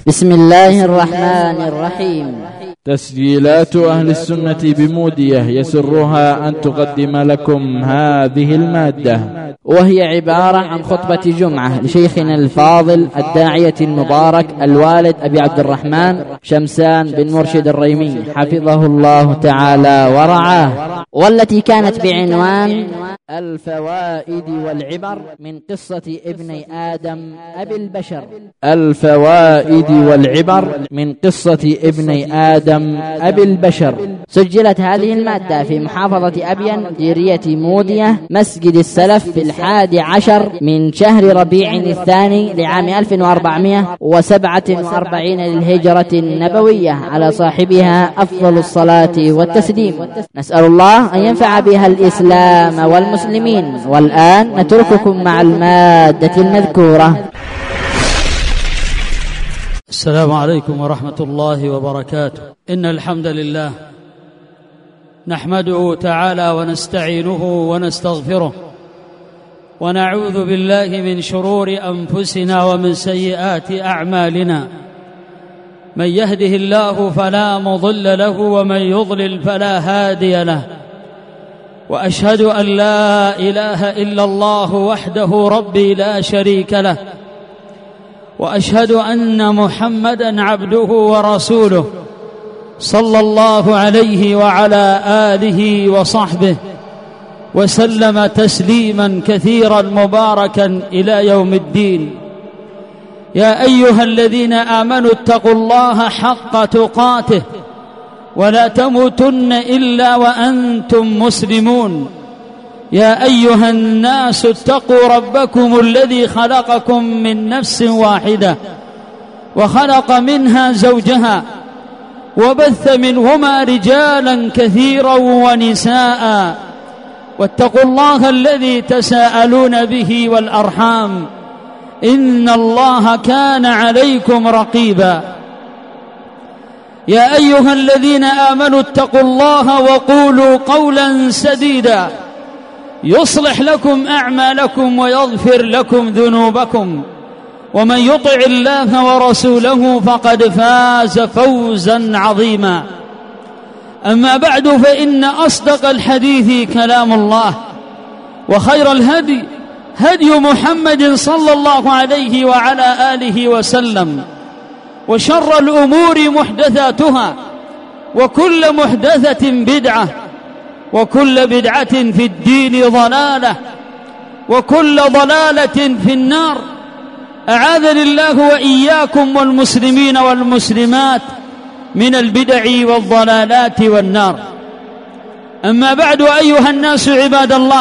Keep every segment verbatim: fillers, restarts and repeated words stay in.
بسم الله الرحمن الرحيم. تسجيلات أهل السنة بمودية يسرها أن تقدم لكم هذه المادة، وهي عبارة عن خطبة جمعة لشيخنا الفاضل الداعية المبارك الوالد أبي عبد الرحمن شمسان بن مرشد الريمي حفظه الله تعالى ورعاه، والتي كانت بعنوان الفوائد والعبر من قصة ابني آدم أبي البشر. الفوائد والعبر من قصة ابني آدم أبي البشر. سجلت هذه المادة في محافظة أبين ديرية مودية مسجد السلف في الحادي عشر من شهر ربيع الثاني لعام ألف وأربعمائة وسبعة وأربعين للهجرة النبوية، على صاحبها أفضل الصلاة والتسليم. نسأل الله أن ينفع بها الإسلام والمسلمين. والآن نترككم مع المادة المذكورة. السلام عليكم ورحمة الله وبركاته. إن الحمد لله نحمده تعالى ونستعينه ونستغفره، ونعوذ بالله من شرور أنفسنا ومن سيئات أعمالنا. من يهده الله فلا مضل له، ومن يضلل فلا هادي له. وأشهد أن لا إله إلا الله وحده ربي لا شريك له، وأشهد أن محمدًا عبده ورسوله صلى الله عليه وعلى آله وصحبه وسلم تسليمًا كثيرًا مباركًا إلى يوم الدين. يا أيها الذين آمنوا اتقوا الله حق تقاته ولا تموتن إلا وأنتم مسلمون. يا أيها الناس اتقوا ربكم الذي خلقكم من نفس واحدة وخلق منها زوجها وبث منهما رجالا كثيرا ونساء، واتقوا الله الذي تساءلون به والأرحام، إن الله كان عليكم رقيبا. يا أيها الذين آمنوا اتقوا الله وقولوا قولا سديدا يصلح لكم أعمالكم ويغفر لكم ذنوبكم، ومن يطع الله ورسوله فقد فاز فوزا عظيما. أما بعد، فإن أصدق الحديث كلام الله، وخير الهدي هدي محمد صلى الله عليه وعلى آله وسلم، وشر الأمور محدثاتها، وكل محدثة بدعة، وكل بدعة في الدين ضلالة، وكل ضلالة في النار. أعاذني الله وإياكم والمسلمين والمسلمات من البدع والضلالات والنار. أما بعد، أيها الناس عباد الله،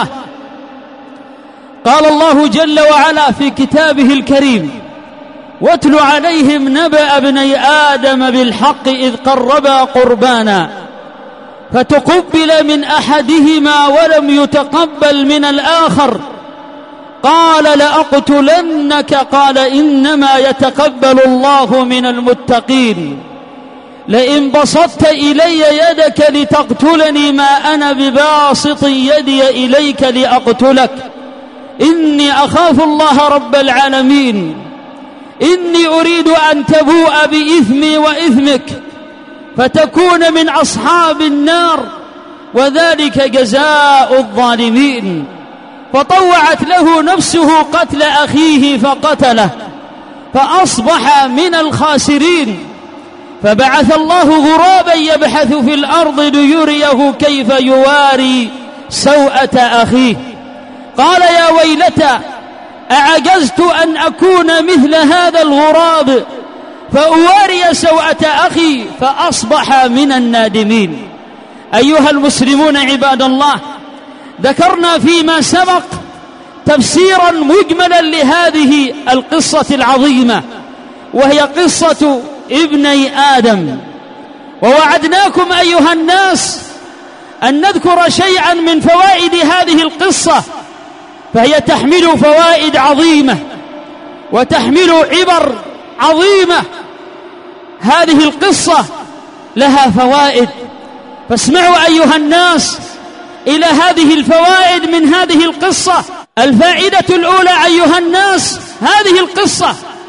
قال الله جل وعلا في كتابه الكريم: واتل عليهم نبأ ابني آدم بالحق إذ قربا قربانا فتقبل من أحدهما ولم يتقبل من الآخر قال لأقتلنك قال إنما يتقبل الله من المتقين. لئن بسطت إلي يدك لتقتلني ما أنا بباسط يدي إليك لأقتلك إني أخاف الله رب العالمين. إني أريد أن تبوء بإثمي وإثمك فتكون من أصحاب النار، وذلك جزاء الظالمين. فطوعت له نفسه قتل أخيه فقتله فأصبح من الخاسرين. فبعث الله غرابا يبحث في الأرض ليريه كيف يواري سوءة أخيه قال يا ويلتى أعجزت أن أكون مثل هذا الغراب فأواري سوءة أخي فأصبح من النادمين. أيها المسلمون عباد الله، ذكرنا فيما سبق تفسيرا مجملا لهذه القصة العظيمة، وهي قصة ابني آدم. ووعدناكم أيها الناس أن نذكر شيئا من فوائد هذه القصة، فهي تحمل فوائد عظيمة وتحمل عبر عظيمة. هذه القصة لها فوائد، فاسمعوا أيها الناس إلى هذه الفوائد من هذه القصة. الفائدة الأولى أيها الناس، هذه القصة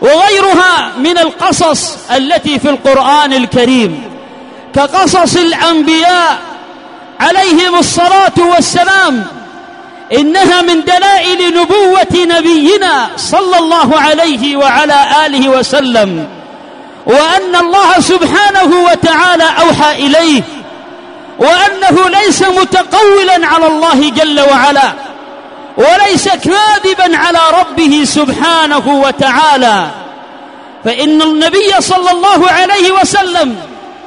وغيرها من القصص التي في القرآن الكريم كقصص الأنبياء عليهم الصلاة والسلام، إنها من دلائل نبوة نبينا صلى الله عليه وعلى آله وسلم، وأن الله سبحانه وتعالى أوحى إليه، وأنه ليس متقولا على الله جل وعلا، وليس كاذبا على ربه سبحانه وتعالى. فإن النبي صلى الله عليه وسلم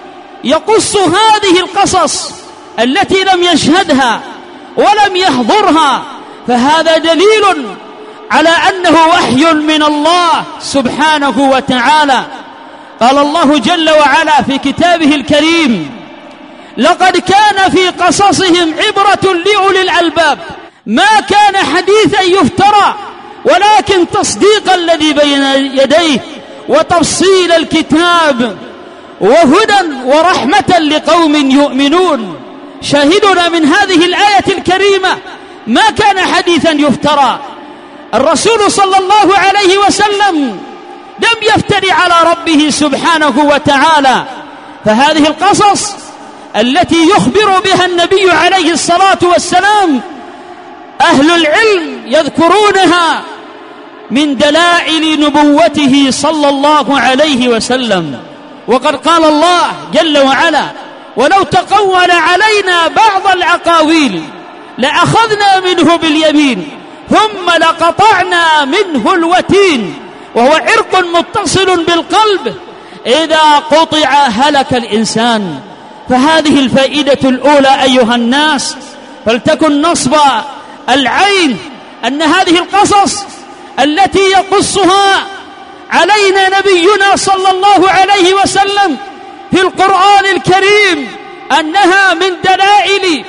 يقص هذه القصص التي لم يشهدها ولم يحضرها، فهذا دليل على أنه وحي من الله سبحانه وتعالى. قال الله جل وعلا في كتابه الكريم: لقد كان في قصصهم عبرة لأولي الألباب ما كان حديثا يفترى ولكن تصديق الذي بين يديه وتفصيل الكتاب وهدى ورحمة لقوم يؤمنون. شاهدنا من هذه الآية الكريمة ما كان حديثا يفترى. الرسول صلى الله عليه وسلم لم يفتري على ربه سبحانه وتعالى، فهذه القصص التي يخبر بها النبي عليه الصلاة والسلام أهل العلم يذكرونها من دلائل نبوته صلى الله عليه وسلم. وقد قال الله جل وعلا: ولو تقول علينا بعض الأقاويل لأخذنا منه باليمين ثم لقطعنا منه الوتين. وهو عرق متصل بالقلب، إذا قطع هلك الإنسان. فهذه الفائدة الأولى أيها الناس، فلتكن نصب العين أن هذه القصص التي يقصها علينا نبينا صلى الله عليه وسلم في القرآن الكريم أنها من دلائل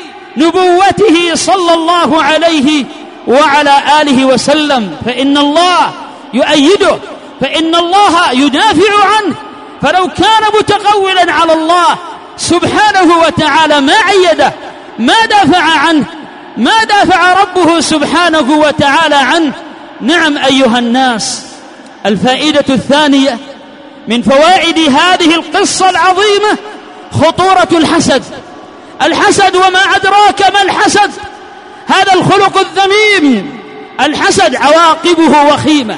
نبوته صلى الله عليه وعلى آله وسلم، فإن الله يؤيده، فإن الله يدافع عنه. فلو كان متقولا على الله سبحانه وتعالى ما أيده، ما دافع عنه، ما دافع ربه سبحانه وتعالى عنه. نعم أيها الناس، الفائدة الثانية من فوائد هذه القصة العظيمة خطورة الحسد. الحسد، وما أدراك ما الحسد؟ هذا الخلق الذميم. الحسد عواقبه وخيمة،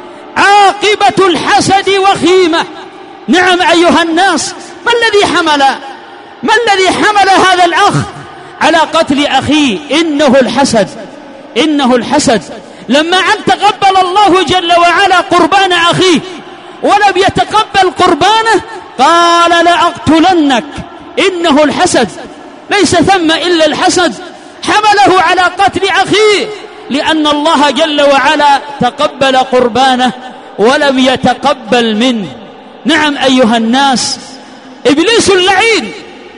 عاقبة الحسد وخيمة. نعم أيها الناس، ما الذي حمل ما الذي حمل هذا الأخ على قتل أخيه؟ إنه الحسد، إنه الحسد. لما أن تقبل الله جل وعلا قربان أخيه ولم يتقبل قربانه قال: لأقتلنك. إنه الحسد، ليس ثم إلا الحسد حمله على قتل أخيه، لأن الله جل وعلا تقبل قربانه ولم يتقبل منه. نعم أيها الناس، إبليس اللعين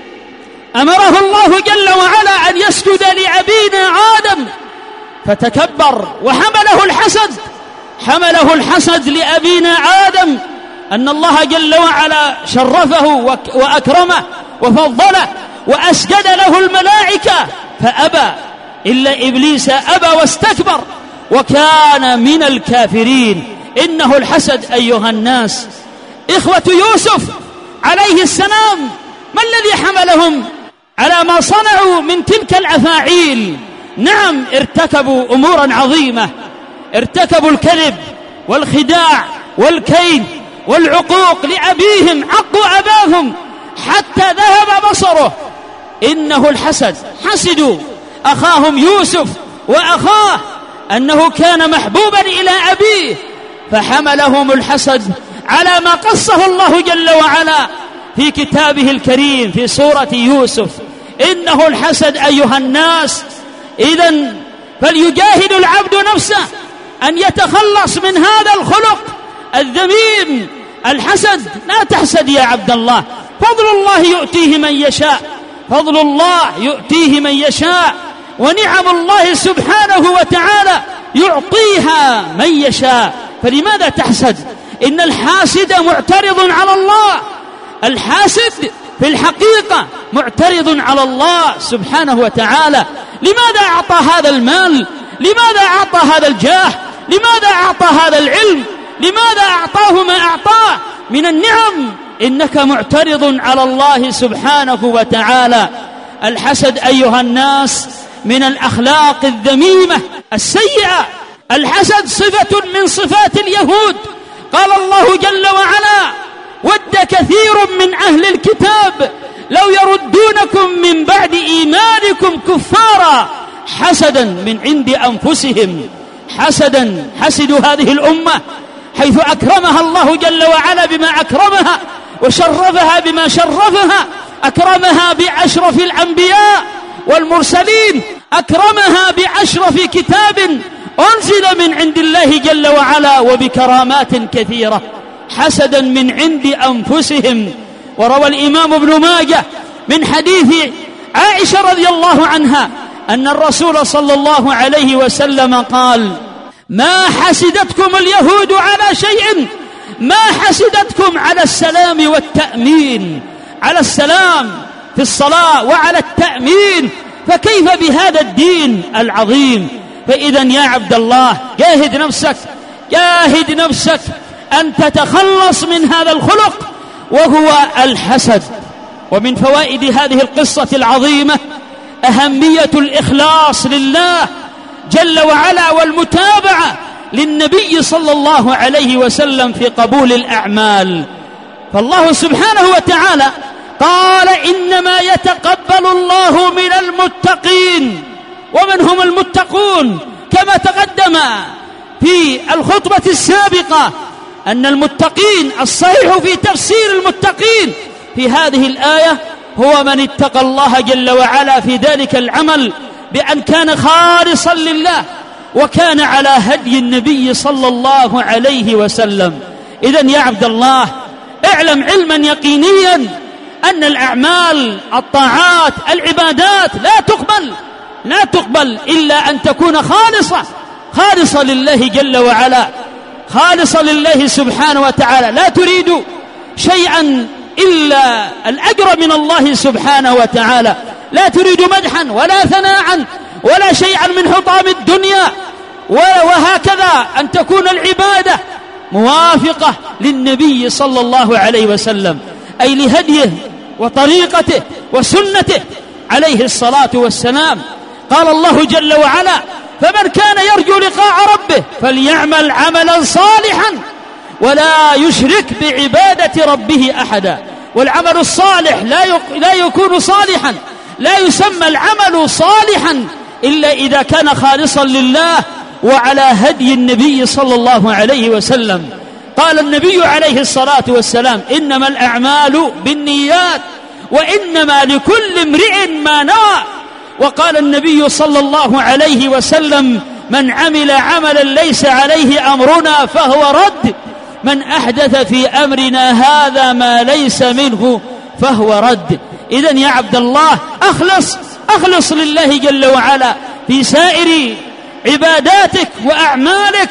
أمره الله جل وعلا أن يسجد لأبينا آدم فتكبر، وحمله الحسد حمله الحسد لأبينا آدم، أن الله جل وعلا شرفه وأكرمه وفضله وأسجد له الملائكة فأبى، إلا إبليس أبى واستكبر وكان من الكافرين. إنه الحسد أيها الناس. إخوة يوسف عليه السلام ما الذي حملهم على ما صنعوا من تلك الأفاعيل؟ نعم، ارتكبوا أمورا عظيمة، ارتكبوا الكذب والخداع والكيد والعقوق لأبيهم، عقوا أباهم حتى ذهب بصره. إنه الحسد. حسدوا أخاهم يوسف وأخاه أنه كان محبوبا إلى أبيه، فحملهم الحسد على ما قصه الله جل وعلا في كتابه الكريم في سورة يوسف. إنه الحسد أيها الناس. إذن فليجاهد العبد نفسه أن يتخلص من هذا الخلق الذميم الحسد. لا تحسد يا عبد الله، فضل الله يؤتيه من يشاء، فضل الله يؤتيه من يشاء، ونعم الله سبحانه وتعالى يعطيها من يشاء. فلماذا تحسد؟ إن الحاسد معترض على الله. الحاسد في الحقيقة معترض على الله سبحانه وتعالى. لماذا أعطى هذا المال؟ لماذا أعطى هذا الجاه؟ لماذا أعطى هذا العلم؟ لماذا أعطاه ما أعطاه من النعم؟ إنك معترض على الله سبحانه وتعالى. الحسد أيها الناس من الأخلاق الذميمة السيئة. الحسد صفة من صفات اليهود. قال الله جل وعلا: ود كثير من أهل الكتاب لو يردونكم من بعد إيمانكم كفارا حسدا من عند أنفسهم. حسدا، حسدوا هذه الأمة حيث أكرمها الله جل وعلا بما أكرمها وشرفها بما شرفها. أكرمها بأشرف الأنبياء والمرسلين، أكرمها بأشرف كتاب أنزل من عند الله جل وعلا وبكرامات كثيرة. حسدا من عند أنفسهم. وروى الإمام ابن ماجه من حديث عائشة رضي الله عنها أن الرسول صلى الله عليه وسلم قال: ما حسدتكم اليهود على شيء، ما حسدتكم على السلام والتأمين، على السلام في الصلاة وعلى التأمين، فكيف بهذا الدين العظيم؟ فإذا يا عبد الله جاهد نفسك، جاهد نفسك أن تتخلص من هذا الخلق وهو الحسد. ومن فوائد هذه القصة العظيمة أهمية الإخلاص لله جل وعلا والمتابعة للنبي صلى الله عليه وسلم في قبول الأعمال. فالله سبحانه وتعالى قال: إنما يتقبل الله من المتقين. ومن هم المتقون؟ كما تقدم في الخطبة السابقة أن المتقين الصحيح في تفسير المتقين في هذه الآية هو من اتقى الله جل وعلا في ذلك العمل بأن كان خالصا لله وكان على هدي النبي صلى الله عليه وسلم. إذن يا عبد الله اعلم علما يقينيا أن الأعمال، الطاعات، العبادات لا تقبل لا تقبل إلا أن تكون خالصة خالصة لله جل وعلا، خالصة لله سبحانه وتعالى. لا تريد شيئا إلا الأجر من الله سبحانه وتعالى، لا تريد مدحا ولا ثناء ولا شيئا من حطام الدنيا. وهكذا أن تكون العبادة موافقة للنبي صلى الله عليه وسلم، أي لهديه وطريقته وسنته عليه الصلاة والسلام. قال الله جل وعلا: فمن كان يرجو لقاء ربه فليعمل عملا صالحا ولا يشرك بعبادة ربه أحدا. والعمل الصالح لا لا يكون صالحا، لا يسمى العمل صالحا إلا إذا كان خالصا لله وعلى هدي النبي صلى الله عليه وسلم. قال النبي عليه الصلاة والسلام: إنما الأعمال بالنيات وإنما لكل امرئ ما نوى. وقال النبي صلى الله عليه وسلم: من عمل عملا ليس عليه أمرنا فهو رد، من أحدث في أمرنا هذا ما ليس منه فهو رد. إذن يا عبد الله أخلص أخلص لله جل وعلا في سائر عباداتك وأعمالك،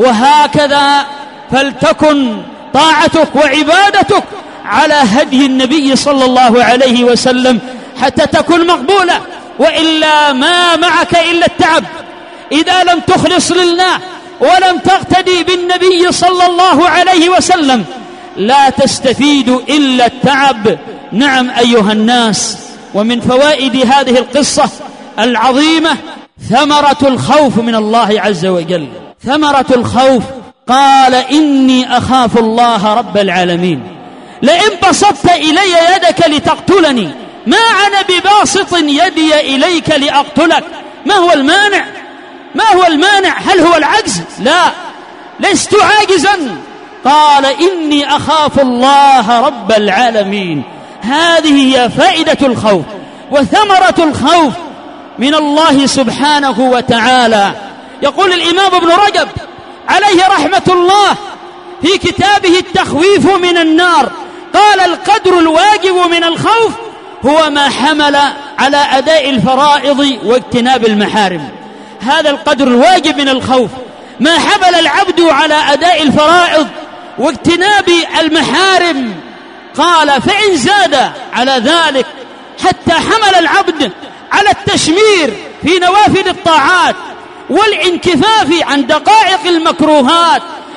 وهكذا فلتكن طاعتك وعبادتك على هدي النبي صلى الله عليه وسلم حتى تكون مقبولة، وإلا ما معك إلا التعب. إذا لم تخلص لله ولم تقتدي بالنبي صلى الله عليه وسلم لا تستفيد إلا التعب. نعم أيها الناس، ومن فوائد هذه القصة العظيمة ثمرة الخوف من الله عز وجل. ثمرة الخوف، قال: إني أخاف الله رب العالمين، لئن بسطت إلي يدك لتقتلني ما أنا بباسط يدي إليك لأقتلك. ما هو المانع؟ ما هو المانع؟ هل هو العجز؟ لا، لست عاجزا. قال: إني أخاف الله رب العالمين. هذه هي فائدة الخوف وثمرة الخوف من الله سبحانه وتعالى. يقول الإمام ابن رجب عليه رحمة الله في كتابه التخويف من النار، قال: القدر الواجب من الخوف هو ما حمل على أداء الفرائض واجتناب المحارم. هذا القدر الواجب من الخوف، ما حمل العبد على أداء الفرائض واجتناب المحارم. قال: فإن زاد على ذلك حتى حمل العبد على التشمير في نوافل الطاعات والانكفاف عن دقائق المكروهات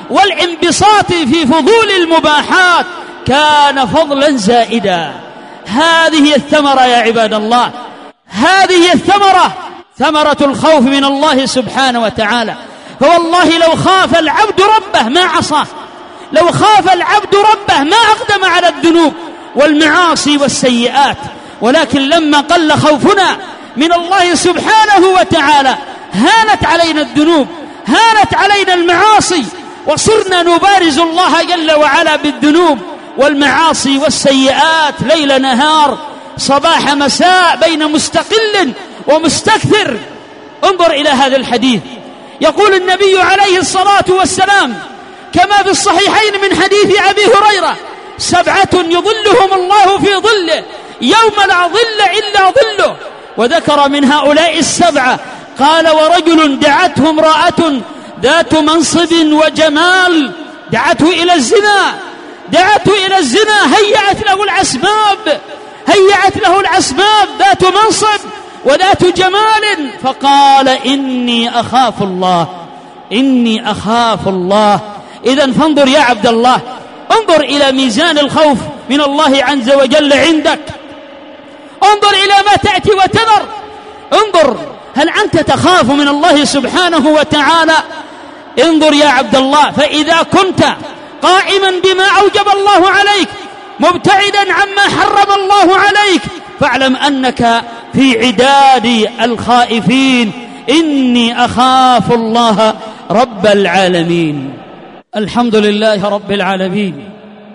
والانبساط في فضول المباحات كان فضلا زائدا. هذه الثمرة يا عباد الله، هذه الثمرة، ثمرة الخوف من الله سبحانه وتعالى. فوالله لو خاف العبد ربه ما عصاه، لو خاف العبد ربه ما أقدم على الذنوب والمعاصي والسيئات، ولكن لما قل خوفنا من الله سبحانه وتعالى هانت علينا الذنوب، هانت علينا المعاصي، وصرنا نبارز الله جل وعلا بالذنوب والمعاصي والسيئات ليل نهار صباح مساء بين مستقل ومستكثر. انظر إلى هذا الحديث، يقول النبي عليه الصلاة والسلام كما في الصحيحين من حديث أبي هريرة: سبعة يظلهم الله في ظله يوم لا ظل إلا ظله. وذكر من هؤلاء السبعة قال: ورجل دعته امرأة ذات منصب وجمال، دعته إلى الزنا، دعته إلى الزنا، هيأت له الأسباب، هيأت له الأسباب، ذات منصب وذات جمال، فقال: إني أخاف الله، إني أخاف الله. إذن فانظر يا عبد الله، انظر إلى ميزان الخوف من الله عز وجل عندك، انظر إلى ما تأتي وتذر، انظر هل أنت تخاف من الله سبحانه وتعالى؟ انظر يا عبد الله، فإذا كنت قائما بما أوجب الله عليك مبتعدا عما حرم الله عليك فاعلم أنك في عداد الخائفين. إني أخاف الله رب العالمين. الحمد لله رب العالمين،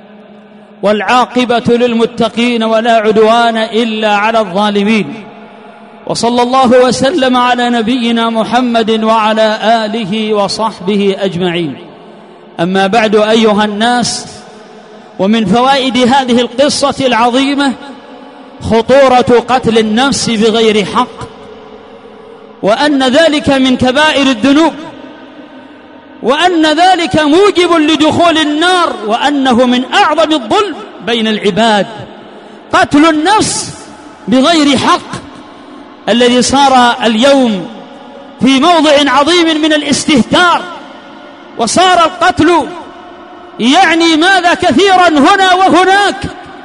والعاقبة للمتقين ولا عدوان إلا على الظالمين، وصلى الله وسلم على نبينا محمد وعلى آله وصحبه أجمعين. أما بعد أيها الناس، ومن فوائد هذه القصة العظيمة خطورة قتل النفس بغير حق، وأن ذلك من كبائر الذنوب، وأن ذلك موجب لدخول النار، وأنه من أعظم الظلم بين العباد قتل النفس بغير حق، الذي صار اليوم في موضع عظيم من الاستهتار، وصار القتل يعني ماذا كثيرا هنا وهناك.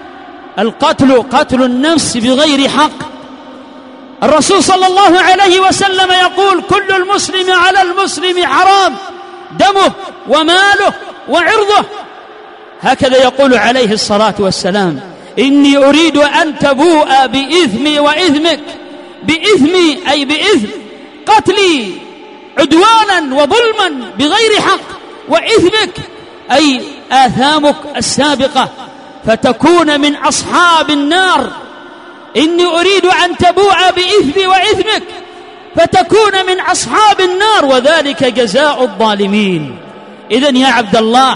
القتل قتل النفس بغير حق. الرسول صلى الله عليه وسلم يقول: كل المسلم على المسلم حرام دمه وماله وعرضه. هكذا يقول عليه الصلاة والسلام: إني أريد أن تبوء بإثمي وإثمك، بإثمي أي بإثم قتلي عدوانا وظلما بغير حق، وإثمك أي آثامك السابقة، فتكون من أصحاب النار. إني أريد أن تبوء بإثمي وإثمك فتكون من أصحاب النار، وذلك جزاء الظالمين. إذن يا عبد الله،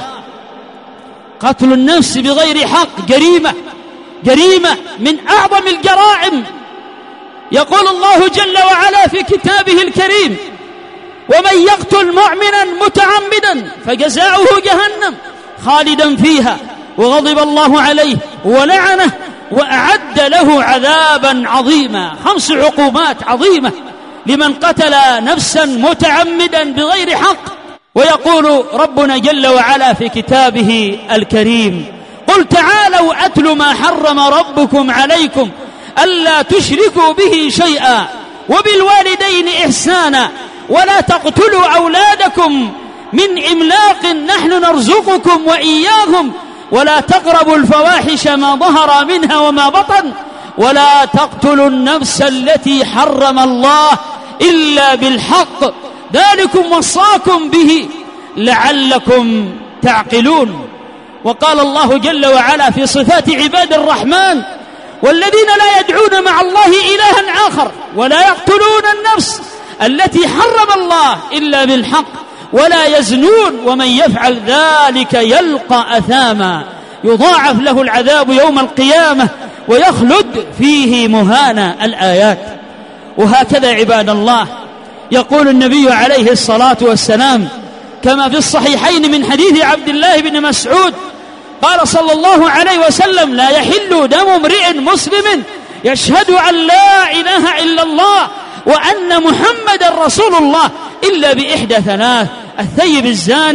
قتل النفس بغير حق جريمة، جريمة من أعظم الجرائم. يقول الله جل وعلا في كتابه الكريم: ومن يقتل مؤمنا متعمدا فجزاؤه جهنم خالدا فيها وغضب الله عليه ولعنه وأعد له عذابا عظيما. خمس عقوبات عظيمة لمن قتل نفسا متعمدا بغير حق. ويقول ربنا جل وعلا في كتابه الكريم: قل تعالوا أتل ما حرم ربكم عليكم ألا تشركوا به شيئا وبالوالدين إحسانا ولا تقتلوا أولادكم من إملاق نحن نرزقكم وإياهم ولا تقربوا الفواحش ما ظهر منها وما بطن ولا تقتلوا النفس التي حرم الله إلا بالحق ذلكم وصاكم به لعلكم تعقلون. وقال الله جل وعلا في صفات عباد الرحمن: والذين لا يدعون مع الله إلها آخر ولا يقتلون النفس التي حرم الله إلا بالحق ولا يزنون ومن يفعل ذلك يلقى أثاما يضاعف له العذاب يوم القيامة ويخلد فيه مهانا. الآيات. وهكذا عباد الله يقول النبي عليه الصلاة والسلام كما في الصحيحين من حديث عبد الله بن مسعود قال صلى الله عليه وسلم: لا يحل دم امرئ مسلم يشهد أن لا إله إلا الله وأن محمد رسول الله إلا بإحدى ثلاث: الثيب الزاني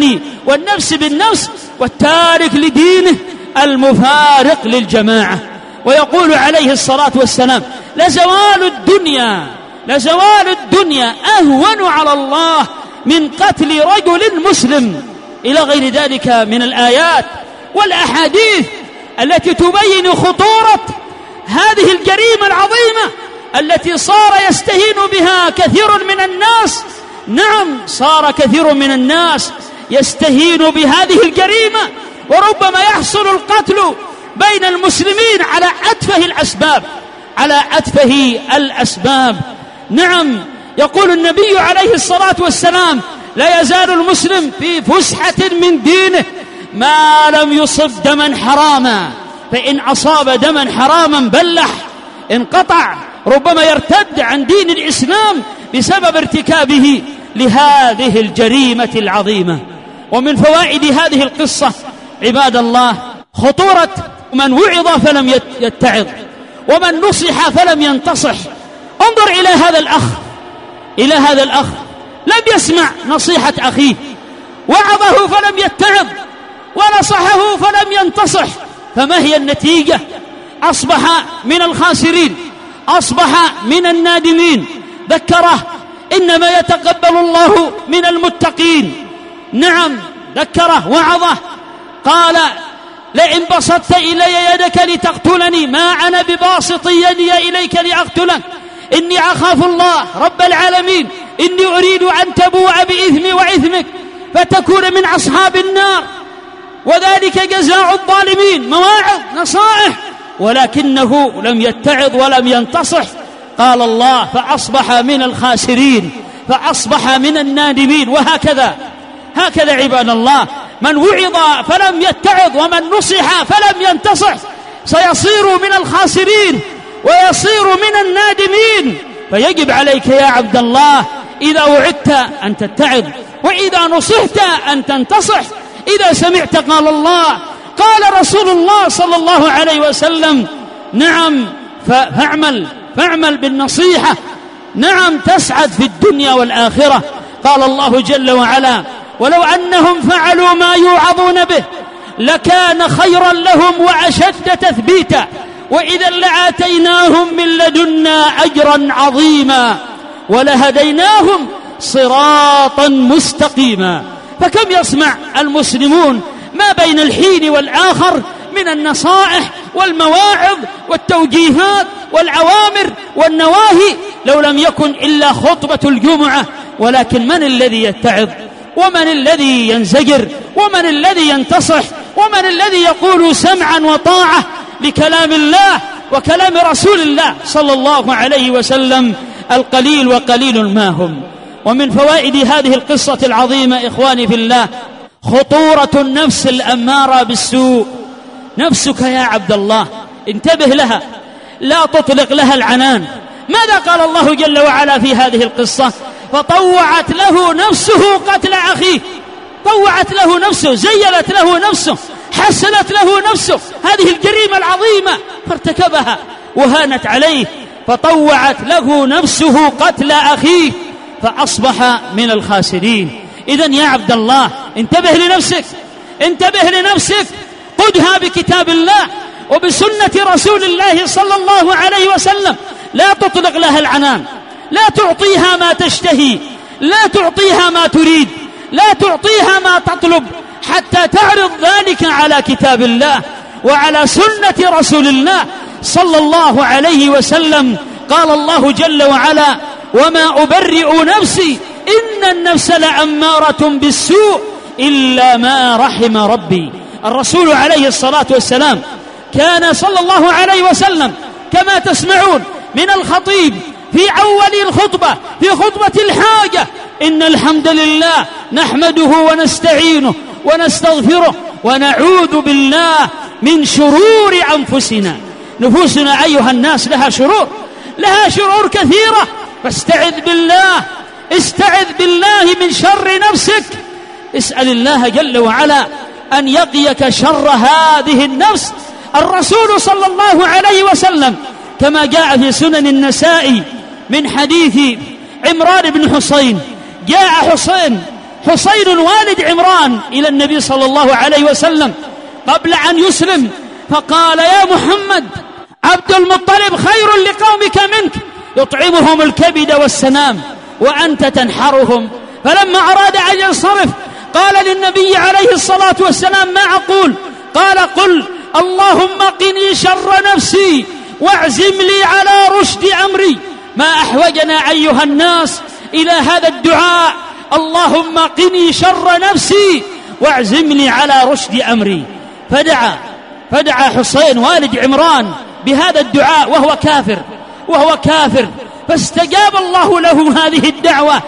والنفس بالنفس والتارك لدينه المفارق للجماعة. ويقول عليه الصلاة والسلام: لزوال الدنيا لزوال الدنيا أهون على الله من قتل رجل مسلم، إلى غير ذلك من الآيات والأحاديث التي تبين خطورة هذه الجريمة العظيمة التي صار يستهين بها كثير من الناس. نعم، صار كثير من الناس يستهين بهذه الجريمة، وربما يحصل القتل بين المسلمين على أتفه الأسباب على أتفه الأسباب. نعم، يقول النبي عليه الصلاة والسلام: لا يزال المسلم في فسحة من دينه ما لم يصب دما حراما، فإن أصاب دما حراما بلح انقطع، ربما يرتد عن دين الإسلام بسبب ارتكابه لهذه الجريمة العظيمة. ومن فوائد هذه القصة عباد الله خطورة من وعظ فلم يتعظ، ومن نصح فلم ينتصح. انظر إلى هذا الأخ إلى هذا الأخ لم يسمع نصيحة أخيه، وعظه فلم يتعظ، ونصحه فلم ينتصح، فما هي النتيجة؟ أصبح من الخاسرين، أصبح من النادمين. ذكره: إنما يتقبل الله من المتقين. نعم، ذكره وعظه، قال: لئن بسطت إلي يدك لتقتلني ما أنا بباسط يدي إليك لأقتلك، إني أخاف الله رب العالمين، إني أريد أن تبوء بإثمي وإثمك فتكون من أصحاب النار، وذلك جزاء الظالمين. مواعظ، نصائح، ولكنه لم يتعظ ولم ينتصح. قال الله: فأصبح من الخاسرين، فأصبح من النادمين. وهكذا هكذا عباد الله، من وعظ فلم يتعظ ومن نصح فلم ينتصح سيصير من الخاسرين ويصير من النادمين. فيجب عليك يا عبد الله إذا وعدت أن تتعظ، وإذا نصحت أن تنتصح. إذا سمعت قال الله قال رسول الله صلى الله عليه وسلم، نعم، فاعمل فاعمل بالنصيحة، نعم، تسعد في الدنيا والآخرة. قال الله جل وعلا: ولو أنهم فعلوا ما يوعظون به لكان خيرا لهم وأشد تثبيتا وإذا لآتيناهم من لدنا أجرا عظيما ولهديناهم صراطا مستقيما. فكم يسمع المسلمون ما بين الحين والآخر من النصائح والمواعظ والتوجيهات والأوامر والنواهي، لو لم يكن إلا خطبة الجمعة. ولكن من الذي يتعظ؟ ومن الذي ينزجر؟ ومن الذي ينتصح؟ ومن الذي يقول سمعا وطاعة لكلام الله وكلام رسول الله صلى الله عليه وسلم؟ القليل وقليل ما هم. ومن فوائد هذه القصة العظيمة إخواني في الله خطورة النفس الأمارة بالسوء. نفسك يا عبد الله انتبه لها، لا تطلق لها العنان. ماذا قال الله جل وعلا في هذه القصة؟ فطوعت له نفسه قتل أخيه. طوعت له نفسه، زيلت له نفسه، حسنت له نفسه هذه الجريمة العظيمة فارتكبها وهانت عليه، فطوعت له نفسه قتل أخيه فأصبح من الخاسرين. إذن يا عبد الله انتبه لنفسك، انتبه لنفسك، قدها بكتاب الله وبسنة رسول الله صلى الله عليه وسلم. لا تطلق لها العنان، لا تعطيها ما تشتهي، لا تعطيها ما تريد، لا تعطيها ما تطلب، حتى تعرض ذلك على كتاب الله وعلى سنة رسول الله صلى الله عليه وسلم. قال الله جل وعلا: وما أبرئ نفسي إن النفس لأمارة بالسوء إلا ما رحم ربي. الرسول عليه الصلاة والسلام كان صلى الله عليه وسلم كما تسمعون من الخطيب في أول الخطبة في خطبة الحاجة: إن الحمد لله نحمده ونستعينه ونستغفره ونعوذ بالله من شرور أنفسنا. نفوسنا أيها الناس لها شرور، لها شرور كثيرة، فاستعذ بالله، استعذ بالله من شر نفسك. اسأل الله جل وعلا أن يقيك شر هذه النفس. الرسول صلى الله عليه وسلم كما جاء في سنن النسائي من حديث عمران بن حسين، جاء حسين حسين والد عمران إلى النبي صلى الله عليه وسلم قبل أن يسلم، فقال: يا محمد، عبد المطلب خير لقومك منك، يطعمهم الكبد والسنام وأنت تنحرهم. فلما أراد أن ينصرف قال للنبي عليه الصلاة والسلام: ما أقول؟ قال: قل اللهم قني شر نفسي واعزم لي على رشد أمري. ما أحوجنا أيها الناس إلى هذا الدعاء: اللهم قني شر نفسي واعزم لي على رشد أمري. فدعا فدعا حسين والد عمران بهذا الدعاء وهو كافر وهو كافر فاستجاب الله له هذه الدعوة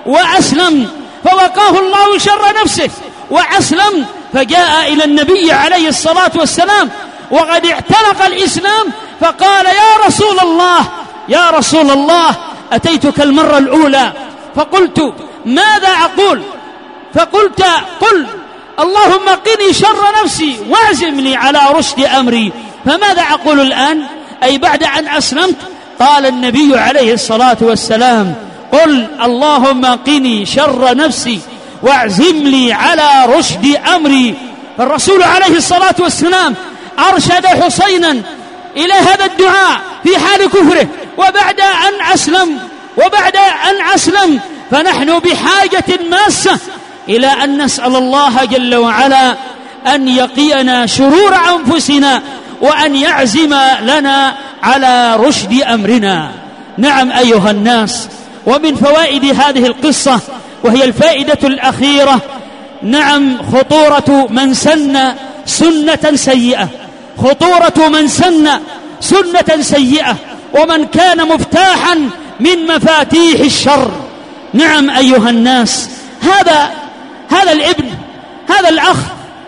وأسلم، فوقاه الله شر نفسه وأسلم، فجاء إلى النبي عليه الصلاة والسلام وقد اعتنق الإسلام، فقال: يا رسول الله يا رسول الله أتيتك المرة الأولى فقلت ماذا أقول؟ فقلت: قل اللهم قني شر نفسي واعزم لي على رشد أمري، فماذا أقول الآن؟ أي بعد أن أسلمت؟ قال النبي عليه الصلاة والسلام: قل اللهم قني شر نفسي واعزم لي على رشد أمري. فالرسول عليه الصلاة والسلام أرشد حسينا إلى هذا الدعاء في حال كفره وبعد أن أسلم وبعد أن أسلم فنحن بحاجة ماسة إلى أن نسأل الله جل وعلا أن يقينا شرور أنفسنا وأن يعزم لنا على رشد أمرنا. نعم أيها الناس، ومن فوائد هذه القصة وهي الفائدة الأخيرة، نعم خطورة من سن سنة سيئة، خطورة من سن سنة سيئة ومن كان مفتاحا من مفاتيح الشر. نعم أيها الناس، هذا هذا الابن هذا الأخ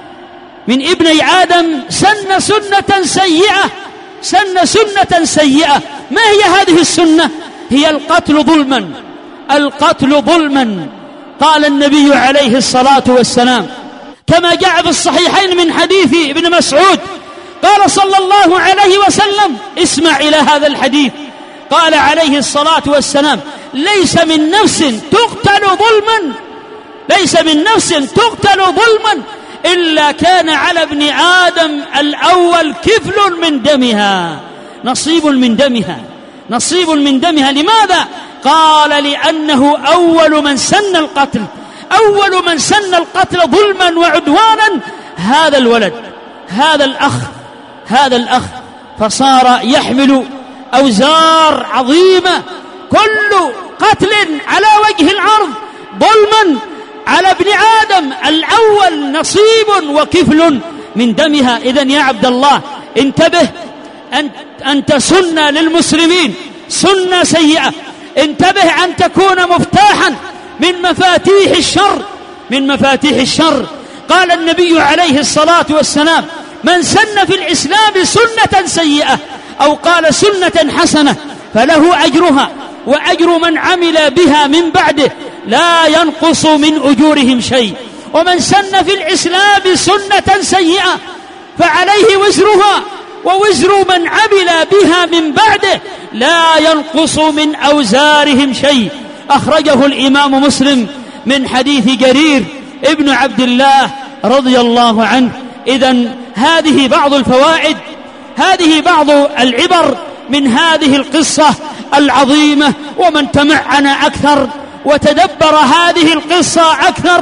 من ابني آدم سن سنة سيئة سن سنة سيئة. ما هي هذه السنة؟ هي القتل ظلما، القتل ظلما. قال النبي عليه الصلاة والسلام كما جاء في الصحيحين من حديث ابن مسعود، قال صلى الله عليه وسلم، اسمع إلى هذا الحديث، قال عليه الصلاة والسلام: ليس من نفس تقتل ظلما ليس من نفس تقتل ظلما إلا كان على ابن آدم الأول كفل من دمها، نصيب من دمها نصيب من دمها. لماذا؟ قال: لأنه أول من سن القتل أول من سن القتل ظلما وعدوانا هذا الولد، هذا الأخ هذا الأخ فصار يحمل أوزار عظيمة، كل قتل على وجه الأرض ظلما على ابن آدم الأول نصيب وكفل من دمها. إذن يا عبد الله انتبه، أن, أن تسن للمسلمين سنة سيئة، انتبه أن تكون مفتاحا من مفاتيح الشر من مفاتيح الشر. قال النبي عليه الصلاة والسلام: من سن في الإسلام سنة سيئة أو قال سنة حسنة فله أجرها وأجر من عمل بها من بعده لا ينقص من أجورهم شيء، ومن سن في الإسلام سنة سيئة فعليه وزرها ووزر من عمل بها من بعده لا ينقص من أوزارهم شيء. أخرجه الإمام مسلم من حديث جرير ابن عبد الله رضي الله عنه. إذن هذه بعض الفوائد، هذه بعض العبر من هذه القصة العظيمة. ومن تمعن أكثر وتدبر هذه القصة أكثر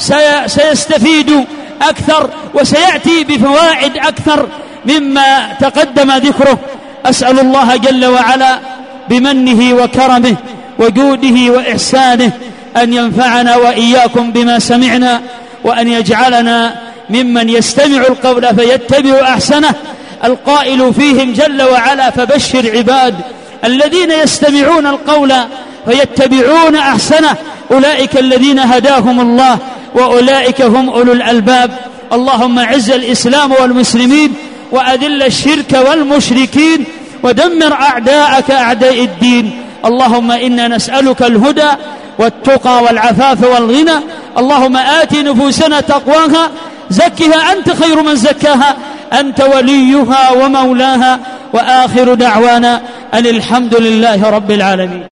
سيستفيد أكثر وسيأتي بفوائد أكثر مما تقدم ذكره. أسأل الله جل وعلا بمنه وكرمه وجوده وإحسانه أن ينفعنا وإياكم بما سمعنا، وأن يجعلنا ممن يستمع القول فيتبع أحسنه. القائل فيهم جل وعلا: فبشر عباد الذين يستمعون القول فيتبعون أحسنه، أولئك الذين هداهم الله وأولئك هم أولو الألباب. اللهم عز الإسلام والمسلمين وأذل الشرك والمشركين ودمر أعداءك أعداء الدين. اللهم إنا نسألك الهدى والتقى والعفاف والغنى. اللهم آت نفوسنا تقواها، زكها أنت خير من زكاها، أنت وليها ومولاها. وآخر دعوانا أن الحمد لله رب العالمين.